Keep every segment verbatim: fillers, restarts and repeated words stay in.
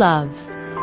love.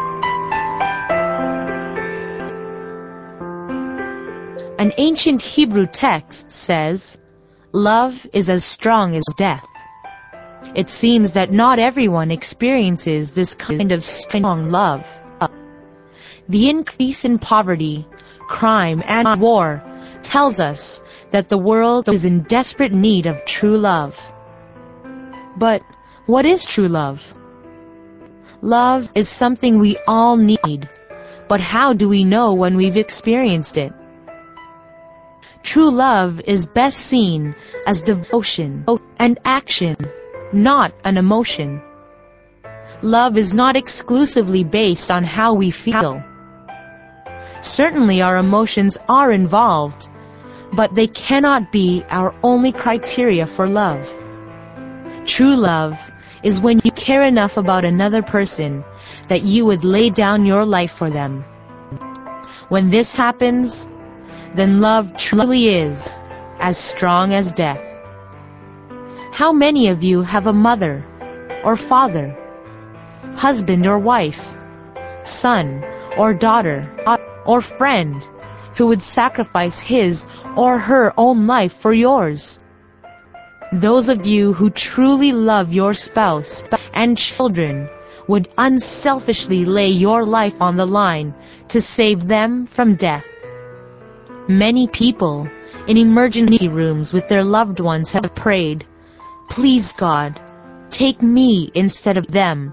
An ancient Hebrew text says, "Love is as strong as death." It seems that not everyone experiences this kind of strong love. The increase in poverty, crime, and war tells us that the world is in desperate need of true love. But what is true love? Love is something we all need, but how do we know when we've experienced it? True love is best seen as devotion and action, not an emotion. Love is not exclusively based on how we feel. Certainly our emotions are involved, but they cannot be our only criteria for love. True love is when you care enough about another person that you would lay down your life for them. When this happens, then love truly is as strong as death. How many of you have a mother or father, husband or wife, son or daughter, or friend who would sacrifice his or her own life for yours? Those of you who truly love your spouse and children would unselfishly lay your life on the line to save them from death. Many people in emergency rooms with their loved ones have prayed, "Please God, take me instead of them."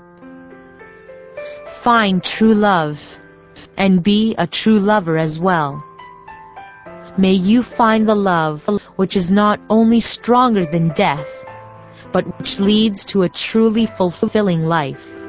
Find true love and be a true lover as well. May you find the love which is not only stronger than death, but which leads to a truly fulfilling life.